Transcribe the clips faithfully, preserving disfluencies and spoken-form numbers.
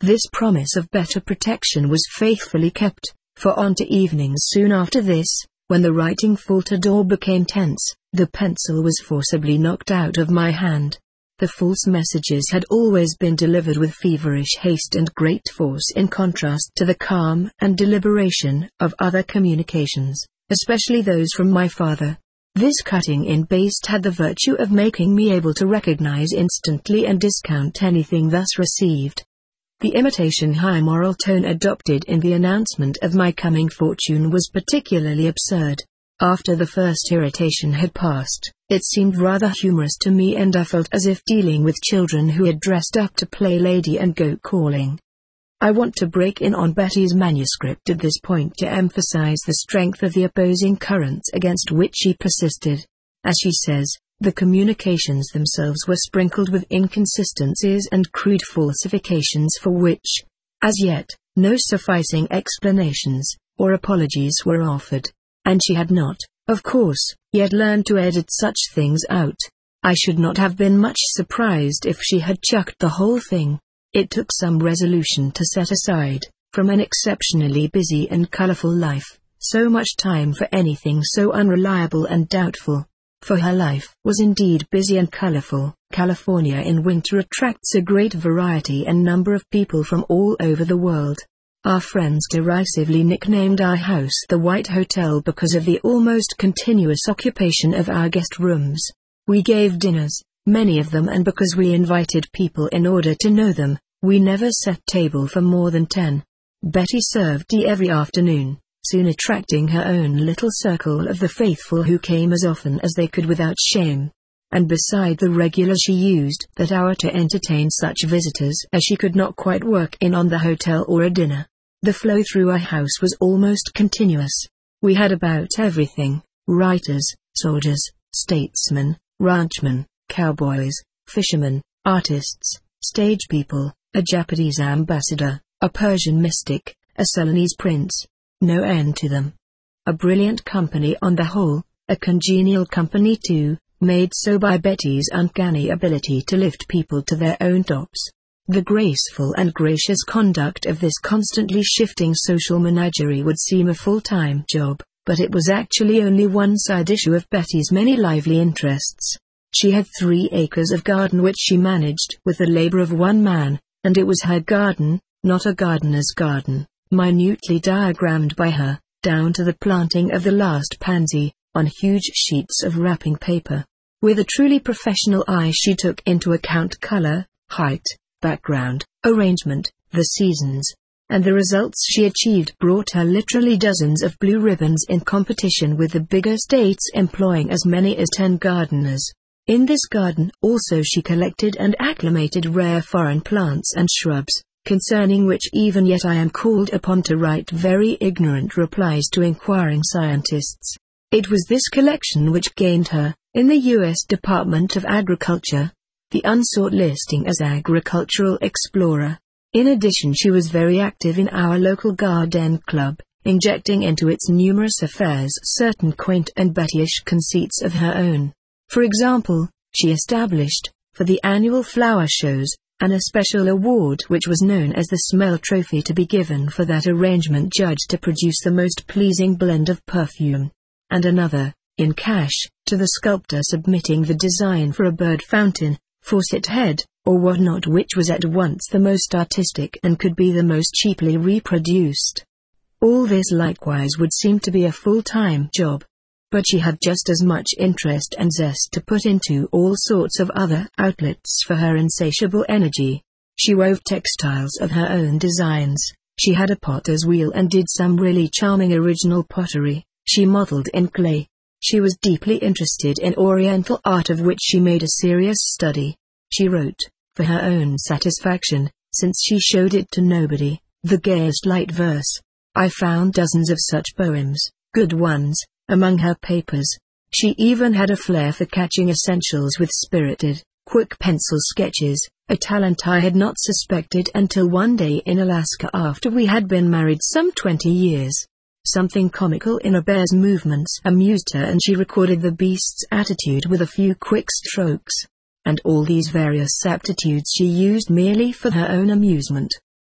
This promise of better protection was faithfully kept, for on to evenings soon after this, when the writing faltered or became tense, the pencil was forcibly knocked out of my hand. The false messages had always been delivered with feverish haste and great force, in contrast to the calm and deliberation of other communications, especially those from my father. This cutting-in baste had the virtue of making me able to recognize instantly and discount anything thus received. The imitation high moral tone adopted in the announcement of my coming fortune was particularly absurd. After the first irritation had passed, it seemed rather humorous to me, and I felt as if dealing with children who had dressed up to play lady and go calling. I want to break in on Betty's manuscript at this point to emphasize the strength of the opposing currents against which she persisted. As she says, the communications themselves were sprinkled with inconsistencies and crude falsifications for which, as yet, no sufficing explanations or apologies were offered. And she had not, of course, yet learned to edit such things out. I should not have been much surprised if she had chucked the whole thing. It took some resolution to set aside, from an exceptionally busy and colorful life, so much time for anything so unreliable and doubtful. For her life was indeed busy and colorful. California in winter attracts a great variety and number of people from all over the world. Our friends derisively nicknamed our house the White Hotel because of the almost continuous occupation of our guest rooms. We gave dinners, many of them, and because we invited people in order to know them, we never set table for more than ten. Betty served tea every afternoon, soon attracting her own little circle of the faithful who came as often as they could without shame. And beside the regular she used that hour to entertain such visitors as she could not quite work in on the hotel or a dinner. The flow through our house was almost continuous. We had about everything: writers, soldiers, statesmen, ranchmen, cowboys, fishermen, artists, stage people, a Japanese ambassador, a Persian mystic, a Ceylonese prince. No end to them. A brilliant company on the whole, a congenial company too, made so by Betty's uncanny ability to lift people to their own tops. The graceful and gracious conduct of this constantly shifting social menagerie would seem a full-time job, but it was actually only one side issue of Betty's many lively interests. She had three acres of garden which she managed with the labor of one man, and it was her garden, not a gardener's garden, minutely diagrammed by her, down to the planting of the last pansy, on huge sheets of wrapping paper. With a truly professional eye she took into account color, height, background, arrangement, the seasons, and the results she achieved brought her literally dozens of blue ribbons in competition with the bigger states employing as many as ten gardeners. In this garden also she collected and acclimated rare foreign plants and shrubs, concerning which even yet I am called upon to write very ignorant replies to inquiring scientists. It was this collection which gained her, in the U S Department of Agriculture, the unsought listing as agricultural explorer. In addition, she was very active in our local garden club, injecting into its numerous affairs certain quaint and Bettyish conceits of her own. For example, she established, for the annual flower shows, an especial award which was known as the Smell Trophy, to be given for that arrangement judged to produce the most pleasing blend of perfume, and another, in cash, to the sculptor submitting the design for a bird fountain, faucet head, or what not, which was at once the most artistic and could be the most cheaply reproduced. All this likewise would seem to be a full-time job. But she had just as much interest and zest to put into all sorts of other outlets for her insatiable energy. She wove textiles of her own designs, she had a potter's wheel and did some really charming original pottery, she modeled in clay. She was deeply interested in Oriental art, of which she made a serious study. She wrote, for her own satisfaction, since she showed it to nobody, the gayest light verse. I found dozens of such poems, good ones, among her papers. She even had a flair for catching essentials with spirited, quick pencil sketches, a talent I had not suspected until one day in Alaska after we had been married some twenty years. Something comical in a bear's movements amused her, and she recorded the beast's attitude with a few quick strokes. And all these various aptitudes she used merely for her own amusement.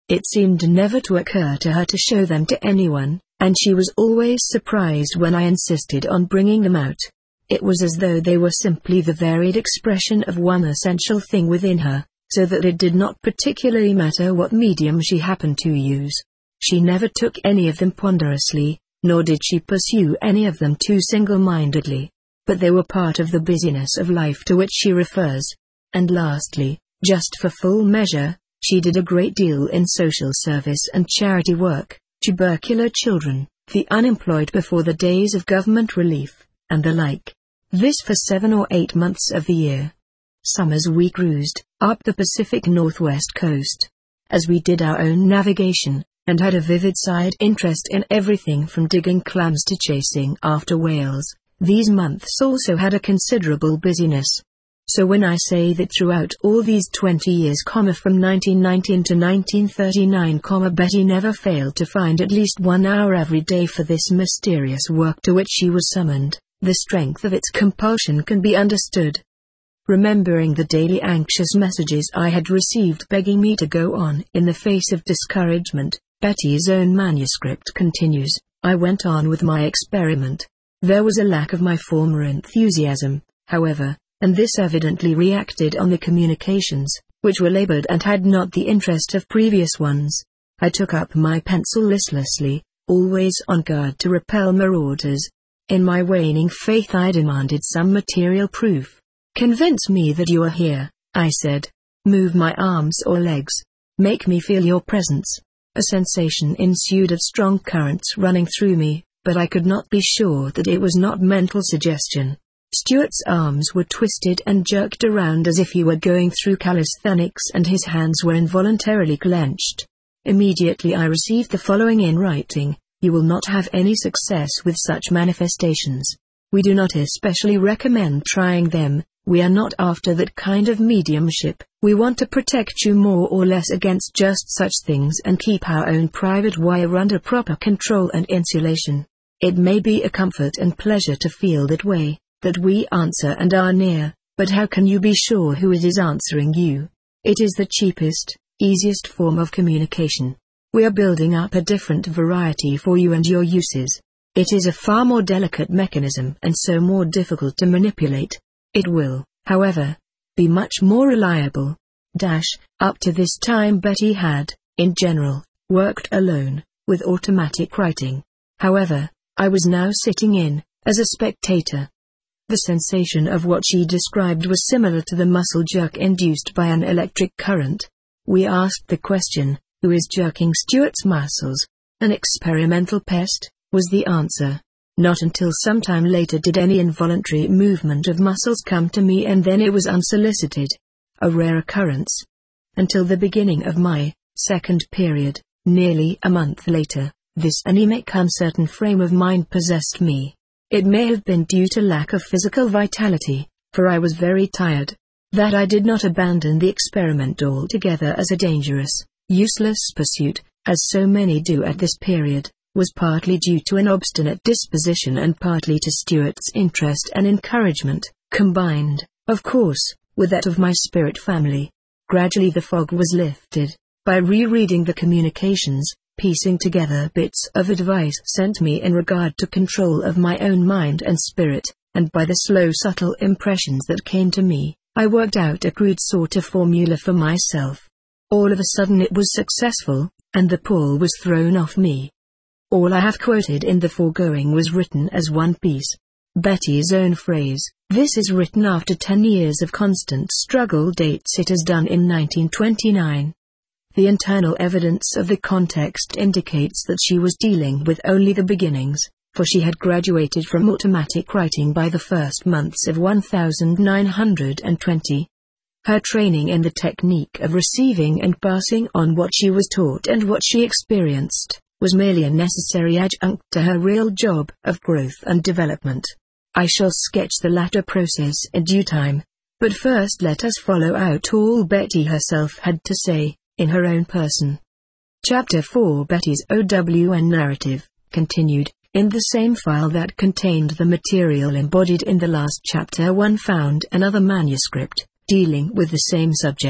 It seemed never to occur to her to show them to anyone, and she was always surprised when I insisted on bringing them out. It was as though they were simply the varied expression of one essential thing within her, so that it did not particularly matter what medium she happened to use. She never took any of them ponderously, nor did she pursue any of them too single-mindedly. But they were part of the busyness of life to which she refers. And lastly, just for full measure, she did a great deal in social service and charity work, tubercular children, the unemployed before the days of government relief, and the like. This for seven or eight months of the year. Summers we cruised up the Pacific Northwest coast, as we did our own navigation, and had a vivid side interest in everything from digging clams to chasing after whales. These months also had a considerable busyness. So when I say that throughout all these twenty years, from nineteen nineteen to nineteen thirty-nine, Betty never failed to find at least one hour every day for this mysterious work to which she was summoned, the strength of its compulsion can be understood. Remembering the daily anxious messages I had received begging me to go on in the face of discouragement, Betty's own manuscript continues, I went on with my experiment. There was a lack of my former enthusiasm, however, and this evidently reacted on the communications, which were labored and had not the interest of previous ones. I took up my pencil listlessly, always on guard to repel marauders. In my waning faith I demanded some material proof. Convince me that you are here, I said. Move my arms or legs. Make me feel your presence. A sensation ensued of strong currents running through me, but I could not be sure that it was not mental suggestion. Stuart's arms were twisted and jerked around as if he were going through calisthenics, and his hands were involuntarily clenched. Immediately I received the following in writing: You will not have any success with such manifestations. We do not especially recommend trying them. We are not after that kind of mediumship. We want to protect you more or less against just such things and keep our own private wire under proper control and insulation. It may be a comfort and pleasure to feel that way, that we answer and are near, but how can you be sure who it is answering you? It is the cheapest, easiest form of communication. We are building up a different variety for you and your uses. It is a far more delicate mechanism and so more difficult to manipulate. It will, however, be much more reliable. Dash, up to this time Betty had, in general, worked alone, with automatic writing. However, I was now sitting in, as a spectator. The sensation of what she described was similar to the muscle jerk induced by an electric current. We asked the question, who is jerking Stuart's muscles? An experimental pest, was the answer. Not until some time later did any involuntary movement of muscles come to me, and then it was unsolicited. A rare occurrence. Until the beginning of my second period, nearly a month later, this anemic, uncertain frame of mind possessed me. It may have been due to lack of physical vitality, for I was very tired. That I did not abandon the experiment altogether as a dangerous, useless pursuit, as so many do at this period, was partly due to an obstinate disposition and partly to Stuart's interest and encouragement, combined, of course, with that of my spirit family. Gradually the fog was lifted. By rereading the communications, piecing together bits of advice sent me in regard to control of my own mind and spirit, and by the slow subtle impressions that came to me, I worked out a crude sort of formula for myself. All of a sudden it was successful, and the pall was thrown off me. All I have quoted in the foregoing was written as one piece. Betty's own phrase, "This is written after ten years of constant struggle," dates it as done in nineteen twenty-nine. The internal evidence of the context indicates that she was dealing with only the beginnings, for she had graduated from automatic writing by the first months of nineteen twenty. Her training in the technique of receiving and passing on what she was taught and what she experienced was merely a necessary adjunct to her real job of growth and development. I shall sketch the latter process in due time, but first let us follow out all Betty herself had to say, in her own person. Chapter four Betty's O W N narrative, continued. In the same file that contained the material embodied in the last chapter one found another manuscript, dealing with the same subject,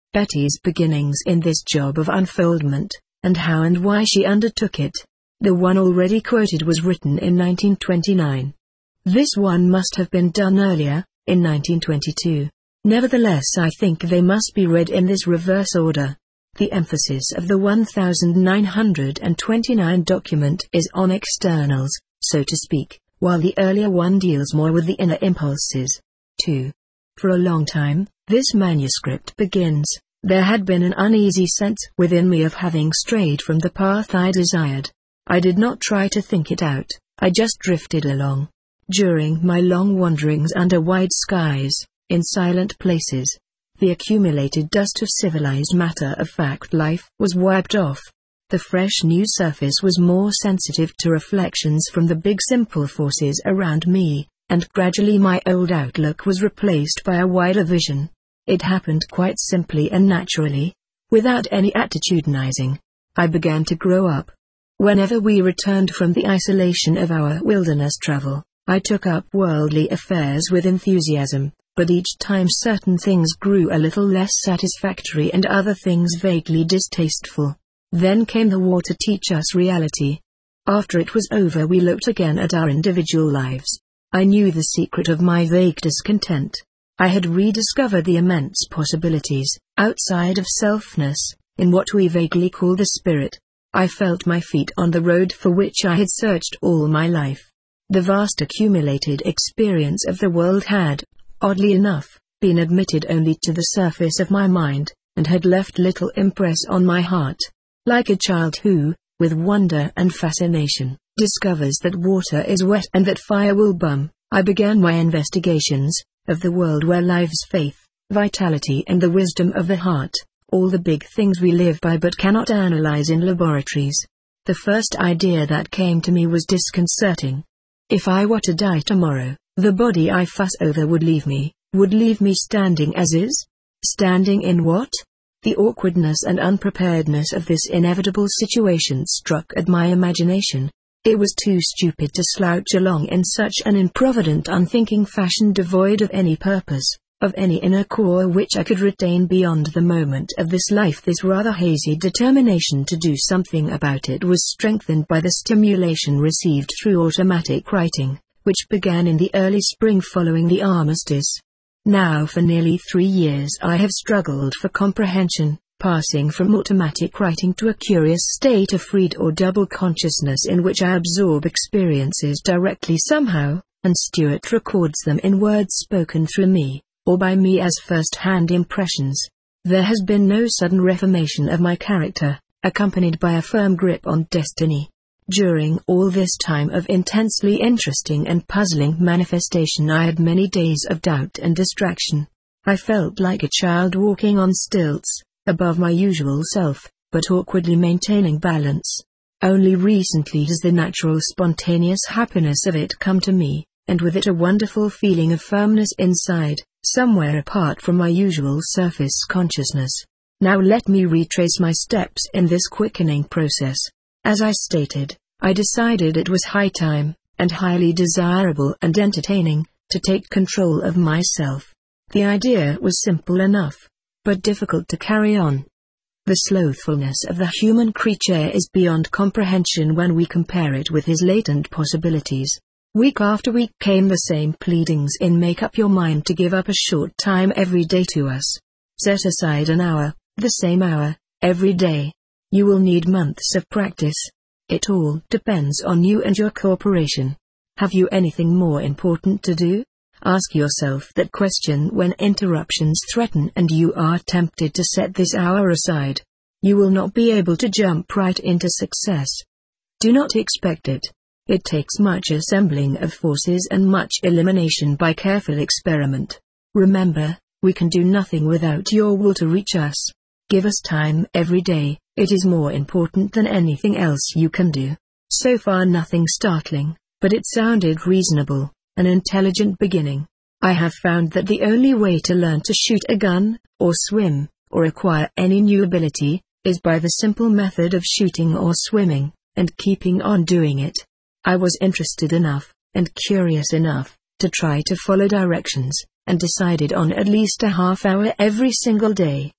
Betty's beginnings in this job of unfoldment, and how and why she undertook it. The one already quoted was written in nineteen twenty-nine. This one must have been done earlier, in nineteen twenty-two. Nevertheless, I think they must be read in this reverse order. The emphasis of the one thousand nine hundred twenty-nine document is on externals, so to speak, while the earlier one deals more with the inner impulses. two. For a long time, this manuscript begins, there had been an uneasy sense within me of having strayed from the path I desired. I did not try to think it out, I just drifted along. During my long wanderings under wide skies, in silent places, the accumulated dust of civilized matter-of-fact life was wiped off. The fresh new surface was more sensitive to reflections from the big simple forces around me, and gradually my old outlook was replaced by a wider vision. It happened quite simply and naturally, without any attitudinizing. I began to grow up. Whenever we returned from the isolation of our wilderness travel, I took up worldly affairs with enthusiasm, but each time certain things grew a little less satisfactory and other things vaguely distasteful. Then came the war to teach us reality. After it was over, we looked again at our individual lives. I knew the secret of my vague discontent. I had rediscovered the immense possibilities, outside of selfness, in what we vaguely call the spirit. I felt my feet on the road for which I had searched all my life. The vast accumulated experience of the world had, oddly enough, been admitted only to the surface of my mind, and had left little impress on my heart. Like a child who, with wonder and fascination, discovers that water is wet and that fire will burn, I began my investigations of the world where lives faith, vitality and the wisdom of the heart, all the big things we live by but cannot analyze in laboratories. The first idea that came to me was disconcerting. If I were to die tomorrow, the body I fuss over would leave me, would leave me standing as is? Standing in what? The awkwardness and unpreparedness of this inevitable situation struck at my imagination. It was too stupid to slouch along in such an improvident, unthinking fashion, devoid of any purpose, of any inner core which I could retain beyond the moment of this life. This rather hazy determination to do something about it was strengthened by the stimulation received through automatic writing, which began in the early spring following the armistice. Now for nearly three years I have struggled for comprehension, passing from automatic writing to a curious state of freed or double consciousness in which I absorb experiences directly somehow, and Stuart records them in words spoken through me, or by me as first-hand impressions. There has been no sudden reformation of my character, accompanied by a firm grip on destiny. During all this time of intensely interesting and puzzling manifestation I had many days of doubt and distraction. I felt like a child walking on stilts, above my usual self, but awkwardly maintaining balance. Only recently has the natural spontaneous happiness of it come to me, and with it a wonderful feeling of firmness inside, somewhere apart from my usual surface consciousness. Now let me retrace my steps in this quickening process. As I stated, I decided it was high time, and highly desirable and entertaining, to take control of myself. The idea was simple enough, but difficult to carry on. The slothfulness of the human creature is beyond comprehension when we compare it with his latent possibilities. Week after week came the same pleadings in make up your mind to give up a short time every day to us. Set aside an hour, the same hour, every day. You will need months of practice. It all depends on you and your corporation. Have you anything more important to do? Ask yourself that question when interruptions threaten and you are tempted to set this hour aside. You will not be able to jump right into success. Do not expect it. It takes much assembling of forces and much elimination by careful experiment. Remember, we can do nothing without your will to reach us. Give us time every day. It is more important than anything else you can do. So far nothing startling, but it sounded reasonable, an intelligent beginning. I have found that the only way to learn to shoot a gun, or swim, or acquire any new ability, is by the simple method of shooting or swimming, and keeping on doing it. I was interested enough, and curious enough, to try to follow directions, and decided on at least a half hour every single day,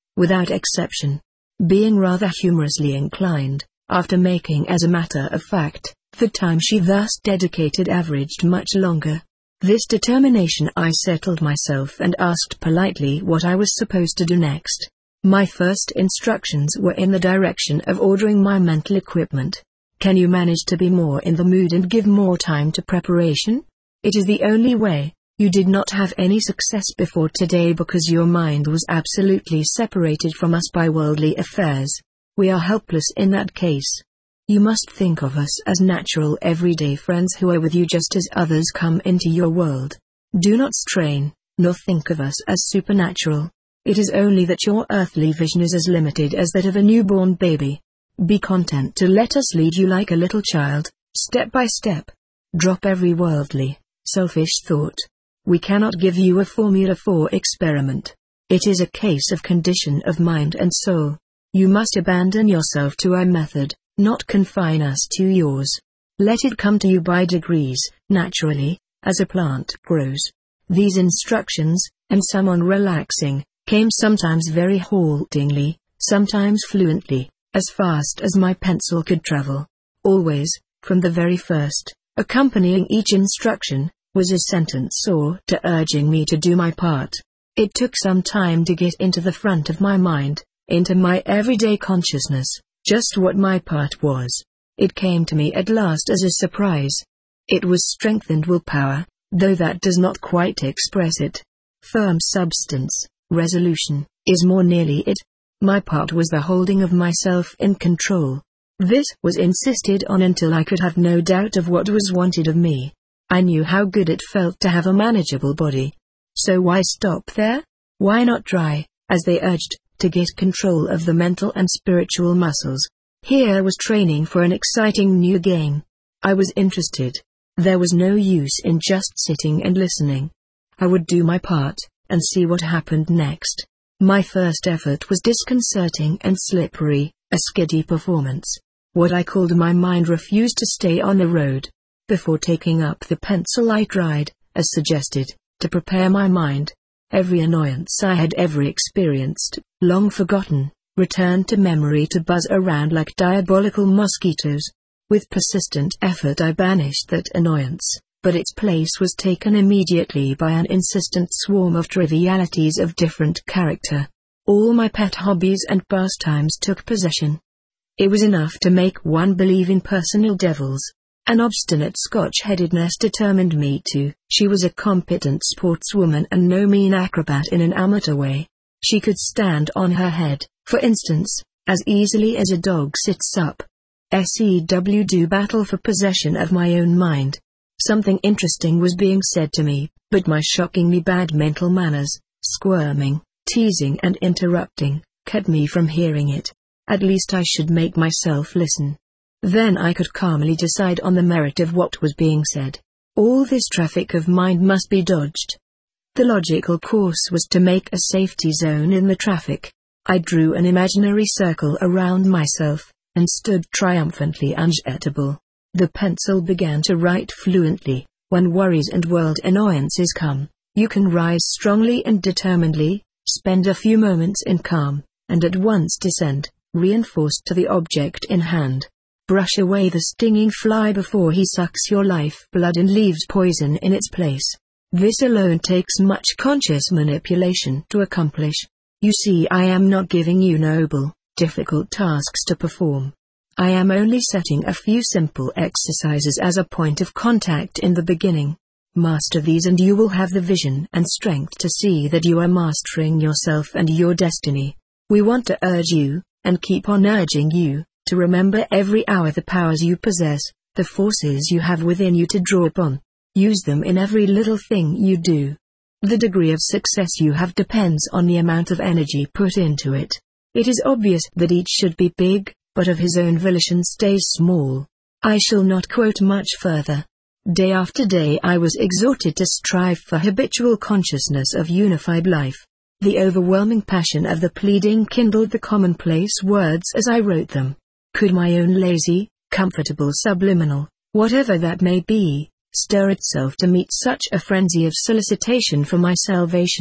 without exception. Being rather humorously inclined, after making as a matter of fact, the time she thus dedicated averaged much longer. This determination, I settled myself and asked politely what I was supposed to do next. My first instructions were in the direction of ordering my mental equipment. Can you manage to be more in the mood and give more time to preparation? It is the only way. You did not have any success before today because your mind was absolutely separated from us by worldly affairs. We are helpless in that case. You must think of us as natural everyday friends who are with you just as others come into your world. Do not strain, nor think of us as supernatural. It is only that your earthly vision is as limited as that of a newborn baby. Be content to let us lead you like a little child, step by step. Drop every worldly, selfish thought. We cannot give you a formula for experiment. It is a case of condition of mind and soul. You must abandon yourself to our method, not confine us to yours. Let it come to you by degrees, naturally, as a plant grows. These instructions, and some unrelaxing, came sometimes very haltingly, sometimes fluently, as fast as my pencil could travel. Always, from the very first, accompanying each instruction, was a sentence or two urging me to do my part. It took some time to get into the front of my mind, into my everyday consciousness, just what my part was. It came to me at last as a surprise. It was strengthened willpower, though that does not quite express it. Firm substance, resolution, is more nearly it. My part was the holding of myself in control. This was insisted on until I could have no doubt of what was wanted of me. I knew how good it felt to have a manageable body. So why stop there? Why not try, as they urged, to get control of the mental and spiritual muscles? Here was training for an exciting new game. I was interested. There was no use in just sitting and listening. I would do my part, and see what happened next. My first effort was disconcerting and slippery, a skiddy performance. What I called my mind refused to stay on the road. Before taking up the pencil I tried, as suggested, to prepare my mind. Every annoyance I had ever experienced, long forgotten, returned to memory to buzz around like diabolical mosquitoes. With persistent effort I banished that annoyance, but its place was taken immediately by an insistent swarm of trivialities of different character. All my pet hobbies and pastimes took possession. It was enough to make one believe in personal devils. An obstinate Scotch-headedness determined me to. She was a competent sportswoman and no mean acrobat in an amateur way. She could stand on her head, for instance, as easily as a dog sits up. Sew do battle for possession of my own mind. Something interesting was being said to me, but my shockingly bad mental manners, squirming, teasing and interrupting, kept me from hearing it. At least I should make myself listen. Then I could calmly decide on the merit of what was being said. All this traffic of mind must be dodged. The logical course was to make a safety zone in the traffic. I drew an imaginary circle around myself, and stood triumphantly ungettable. The pencil began to write fluently. When worries and world annoyances come, you can rise strongly and determinedly, spend a few moments in calm, and at once descend, reinforced to the object in hand. Brush away the stinging fly before he sucks your life blood and leaves poison in its place. This alone takes much conscious manipulation to accomplish. You see, I am not giving you noble, difficult tasks to perform. I am only setting a few simple exercises as a point of contact in the beginning. Master these and you will have the vision and strength to see that you are mastering yourself and your destiny. We want to urge you, and keep on urging you, to remember every hour the powers you possess, the forces you have within you to draw upon. Use them in every little thing you do. The degree of success you have depends on the amount of energy put into it. It is obvious that each should be big, but of his own volition stays small. I shall not quote much further. Day after day I was exhorted to strive for habitual consciousness of unified life. The overwhelming passion of the pleading kindled the commonplace words as I wrote them. Could my own lazy, comfortable subliminal, whatever that may be, stir itself to meet such a frenzy of solicitation for my salvation?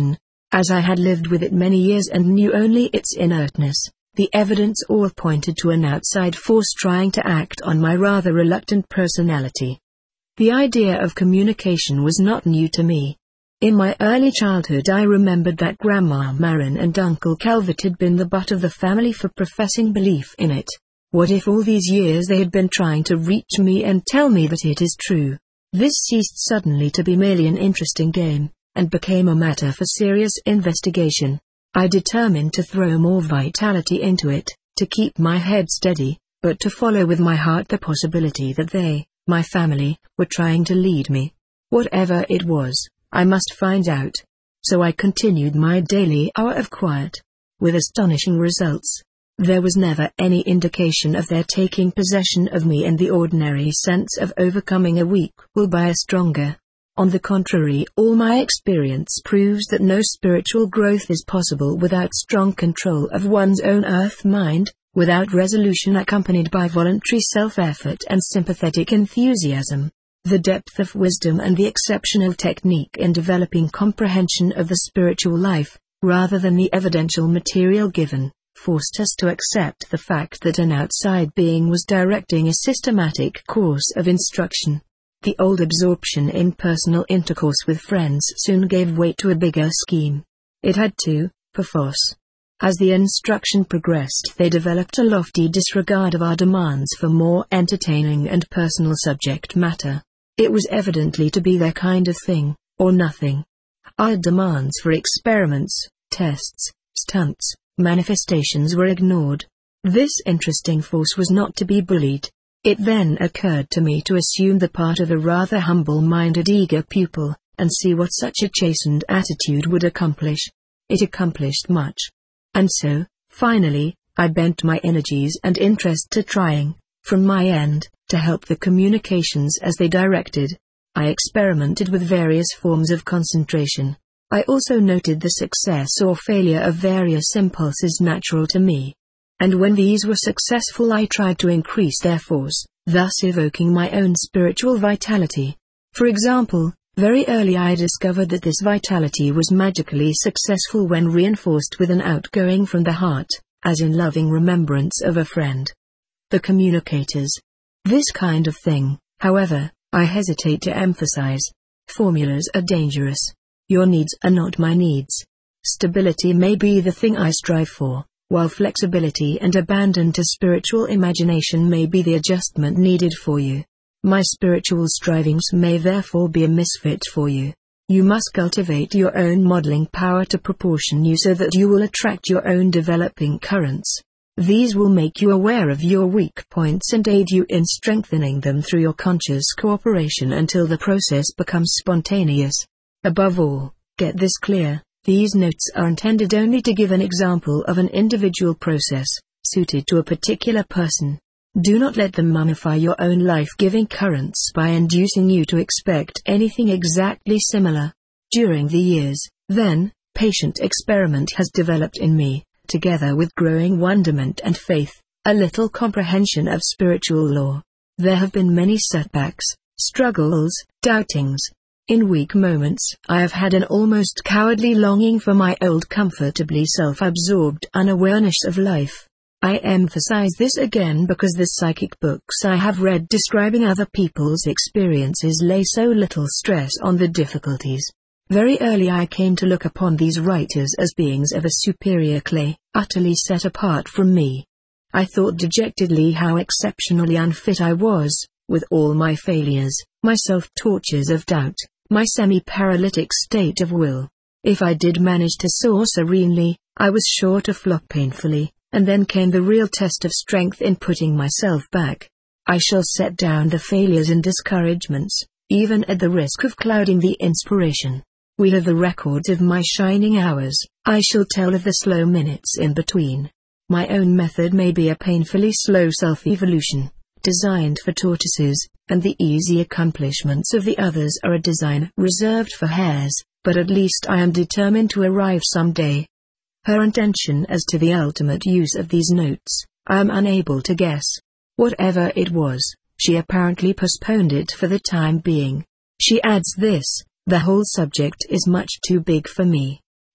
As I had lived with it many years and knew only its inertness, the evidence all pointed to an outside force trying to act on my rather reluctant personality. The idea of communication was not new to me. In my early childhood I remembered that Grandma Marin and Uncle Calvert had been the butt of the family for professing belief in it. What if all these years they had been trying to reach me and tell me that it is true? This ceased suddenly to be merely an interesting game, and became a matter for serious investigation. I determined to throw more vitality into it, to keep my head steady, but to follow with my heart the possibility that they, my family, were trying to lead me. Whatever it was, I must find out. So I continued my daily hour of quiet. With astonishing results. There was never any indication of their taking possession of me in the ordinary sense of overcoming a weak will by a stronger. On the contrary, all my experience proves that no spiritual growth is possible without strong control of one's own earth mind, without resolution accompanied by voluntary self-effort and sympathetic enthusiasm. The depth of wisdom and the exceptional technique in developing comprehension of the spiritual life, rather than the evidential material given, forced us to accept the fact that an outside being was directing a systematic course of instruction. The old absorption in personal intercourse with friends soon gave way to a bigger scheme. It had to, perforce. As the instruction progressed, they developed a lofty disregard of our demands for more entertaining and personal subject matter. It was evidently to be their kind of thing, or nothing. Our demands for experiments, tests, stunts, manifestations were ignored. This interesting force was not to be bullied. It then occurred to me to assume the part of a rather humble-minded eager pupil, and see what such a chastened attitude would accomplish. It accomplished much. And so, finally, I bent my energies and interest to trying, from my end, to help the communications as they directed. I experimented with various forms of concentration. I also noted the success or failure of various impulses natural to me. And when these were successful I tried to increase their force, thus evoking my own spiritual vitality. For example, very early I discovered that this vitality was magically successful when reinforced with an outgoing from the heart, as in loving remembrance of a friend. The communicators. This kind of thing, however, I hesitate to emphasize. Formulas are dangerous. Your needs are not my needs. Stability may be the thing I strive for, while flexibility and abandon to spiritual imagination may be the adjustment needed for you. My spiritual strivings may therefore be a misfit for you. You must cultivate your own modeling power to proportion you so that you will attract your own developing currents. These will make you aware of your weak points and aid you in strengthening them through your conscious cooperation until the process becomes spontaneous. Above all, get this clear, these notes are intended only to give an example of an individual process, suited to a particular person. Do not let them mummify your own life-giving currents by inducing you to expect anything exactly similar. During the years, then, patient experiment has developed in me, together with growing wonderment and faith, a little comprehension of spiritual law. There have been many setbacks, struggles, doubtings. In weak moments, I have had an almost cowardly longing for my old comfortably self-absorbed unawareness of life. I emphasize this again because the psychic books I have read describing other people's experiences lay so little stress on the difficulties. Very early I came to look upon these writers as beings of a superior clay, utterly set apart from me. I thought dejectedly how exceptionally unfit I was, with all my failures, my self-tortures of doubt, my semi-paralytic state of will. If I did manage to soar serenely, I was sure to flop painfully, and then came the real test of strength in putting myself back. I shall set down the failures and discouragements, even at the risk of clouding the inspiration. We have the records of my shining hours, I shall tell of the slow minutes in between. My own method may be a painfully slow self-evolution, designed for tortoises, and the easy accomplishments of the others are a design reserved for hares, but at least I am determined to arrive some day. Her intention as to the ultimate use of these notes, I am unable to guess. Whatever it was, she apparently postponed it for the time being. She adds this: the whole subject is much too big for me.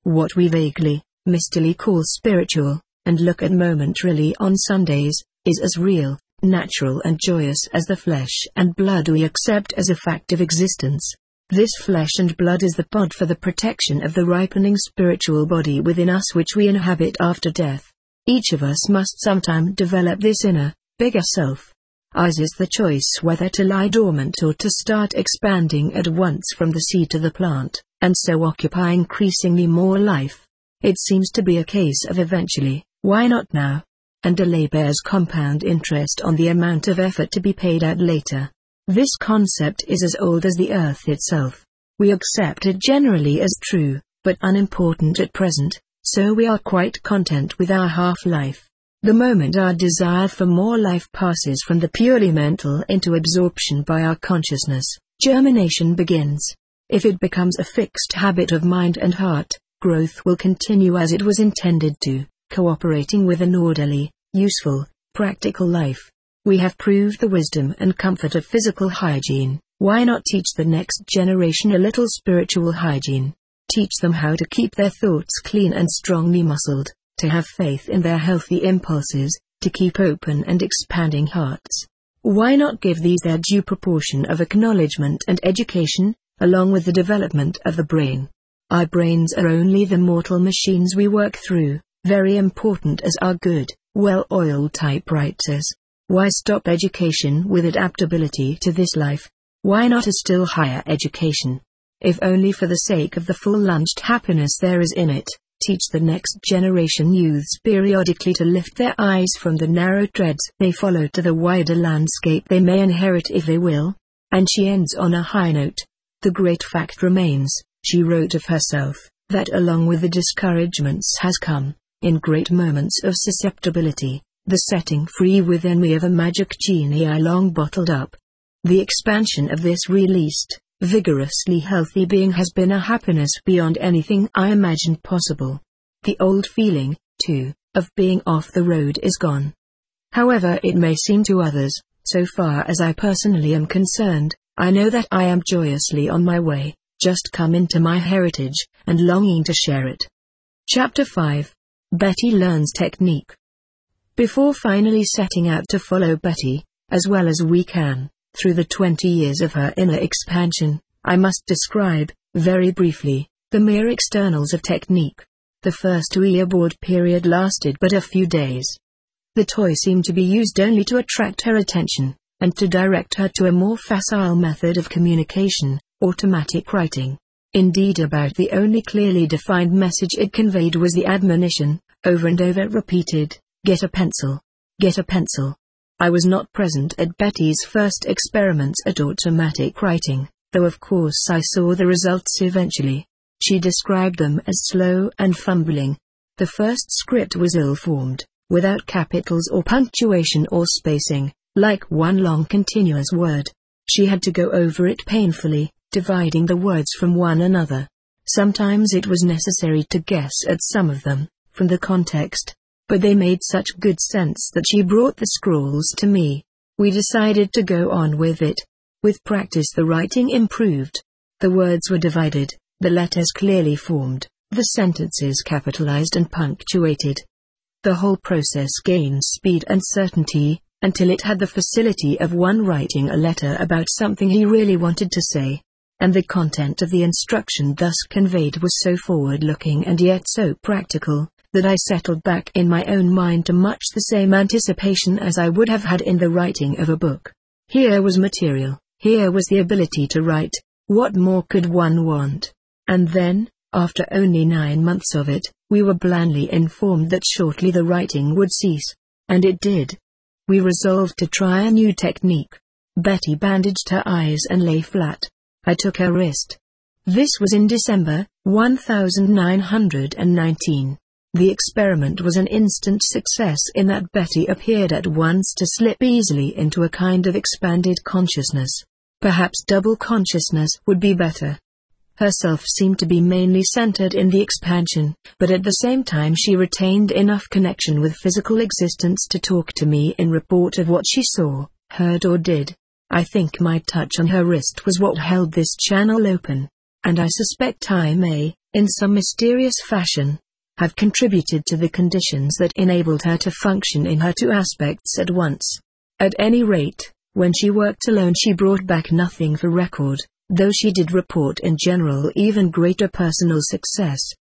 What we vaguely, mistily call spiritual, and look at momentarily on Sundays, is as real, natural and joyous as the flesh and blood we accept as a fact of existence. This flesh and blood is the pod for the protection of the ripening spiritual body within us which we inhabit after death. Each of us must sometime develop this inner, bigger self. Ours is the choice whether to lie dormant or to start expanding at once from the seed to the plant, and so occupy increasingly more life. It seems to be a case of eventually, why not now? And delay bears compound interest on the amount of effort to be paid out later. This concept is as old as the earth itself. We accept it generally as true, but unimportant at present, so we are quite content with our half-life. The moment our desire for more life passes from the purely mental into absorption by our consciousness, germination begins. If it becomes a fixed habit of mind and heart, growth will continue as it was intended to, cooperating with an orderly, useful, practical life. We have proved the wisdom and comfort of physical hygiene. Why not teach the next generation a little spiritual hygiene? Teach them how to keep their thoughts clean and strongly muscled, to have faith in their healthy impulses, to keep open and expanding hearts. Why not give these their due proportion of acknowledgement and education, along with the development of the brain? Our brains are only the mortal machines we work through, very important as our good, well-oiled typewriters. Why stop education with adaptability to this life? Why not a still higher education? If only for the sake of the full-lunged happiness there is in it. Teach the next generation youths periodically to lift their eyes from the narrow treads they follow to the wider landscape they may inherit if they will. And she ends on a high note. The great fact remains, she wrote of herself, that along with the discouragements has come, in great moments of susceptibility, the setting free within me of a magic genie I long bottled up. The expansion of this released, vigorously healthy being has been a happiness beyond anything I imagined possible. The old feeling, too, of being off the road is gone. However it may seem to others, so far as I personally am concerned, I know that I am joyously on my way, just come into my heritage, and longing to share it. Chapter five. Betty Learns Technique. Before finally setting out to follow Betty, as well as we can, through the twenty years of her inner expansion, I must describe, very briefly, the mere externals of technique. The first Ouija-board period lasted but a few days. The toy seemed to be used only to attract her attention, and to direct her to a more facile method of communication, automatic writing. Indeed, about the only clearly defined message it conveyed was the admonition, over and over repeated, "Get a pencil. Get a pencil." I was not present at Betty's first experiments at automatic writing, though of course I saw the results eventually. She described them as slow and fumbling. The first script was ill-formed, without capitals or punctuation or spacing, like one long continuous word. She had to go over it painfully, dividing the words from one another. Sometimes it was necessary to guess at some of them, from the context. But they made such good sense that she brought the scrolls to me. We decided to go on with it. With practice the writing improved. The words were divided, the letters clearly formed, the sentences capitalized and punctuated. The whole process gained speed and certainty, until it had the facility of one writing a letter about something he really wanted to say. And the content of the instruction thus conveyed was so forward-looking and yet so practical, that I settled back in my own mind to much the same anticipation as I would have had in the writing of a book. Here was material, here was the ability to write. What more could one want? And then, after only nine months of it, we were blandly informed that shortly the writing would cease. And it did. We resolved to try a new technique. Betty bandaged her eyes and lay flat. I took her wrist. This was in December, nineteen nineteen. The experiment was an instant success in that Betty appeared at once to slip easily into a kind of expanded consciousness. Perhaps double consciousness would be better. Herself seemed to be mainly centered in the expansion, but at the same time she retained enough connection with physical existence to talk to me in report of what she saw, heard or did. I think my touch on her wrist was what held this channel open. And I suspect I may, in some mysterious fashion, have contributed to the conditions that enabled her to function in her two aspects at once. At any rate, when she worked alone she brought back nothing for record, though she did report in general even greater personal success.